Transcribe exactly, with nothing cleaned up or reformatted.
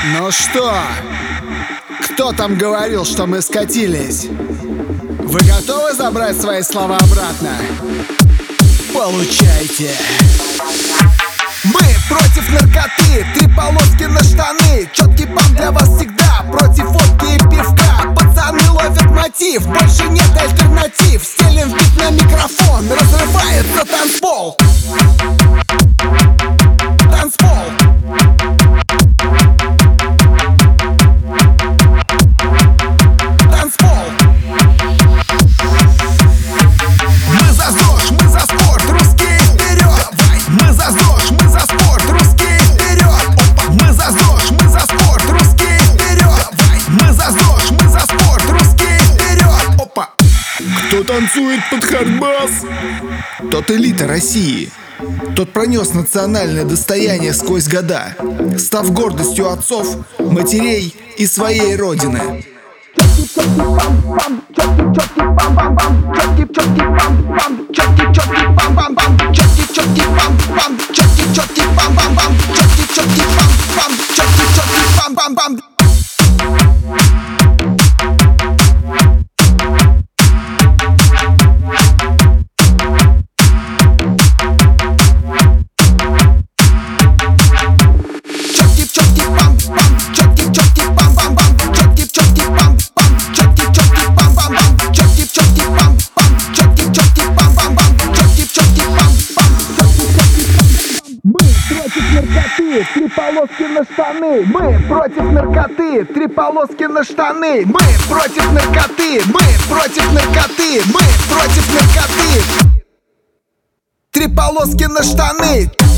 Ну что? Кто там говорил, что мы скатились? Вы готовы забрать свои слова обратно? Получайте! Мы против наркоты, три полоски на штаны. Четкий пам для вас всегда, против водки и пивка. Пацаны ловят мотив, больше нет альтернатив. Стелим бит на микрофон, разрывается танцпол. Танцпол. Танцпол. Мы за ЗОЖ, мы за спорт, русские вперед! Мы за ЗОЖ, мы за спорт, русские вперед! Мы за ЗОЖ, мы за спорт, русские вперед! Мы за ЗОЖ, мы за спорт, русские вперед! Опа! Кто танцует под хардбас? Тот элита России. Тот пронес национальное достояние сквозь года, став гордостью отцов, матерей и своей родины. Три полоски на штаны. Мы против наркоты. Три полоски на штаны. Мы против наркоты. Мы против наркоты. Мы против наркоты. Три полоски на штаны.